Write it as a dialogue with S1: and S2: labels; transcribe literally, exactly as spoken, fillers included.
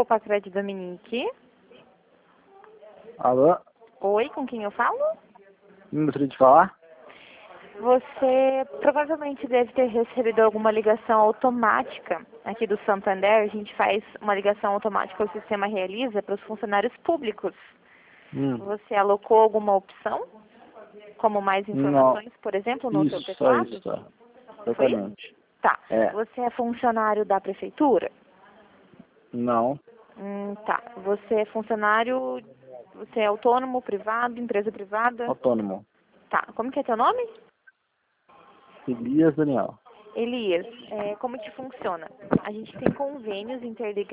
S1: Grupo Patrulha de Dominique.
S2: Alô?
S1: Oi, com quem eu falo?
S2: Não gostaria de falar?
S1: Você provavelmente deve ter recebido alguma ligação automática aqui do Santander. A gente faz uma ligação automática, o sistema realiza para os funcionários públicos.
S2: Hum.
S1: Você alocou alguma opção? Como mais informações,
S2: Não.
S1: por exemplo, no seu
S2: Isso, só
S1: teclado?
S2: isso, tá.
S1: Foi?
S2: Exatamente.
S1: Tá.
S2: É.
S1: Você é funcionário da prefeitura?
S2: Não.
S1: Hum, tá. Você é funcionário... Você é autônomo, privado, empresa privada?
S2: Autônomo.
S1: Tá. Como que é teu nome?
S2: Elias Daniel.
S1: Elias, é, como que funciona? A gente tem convênios interligados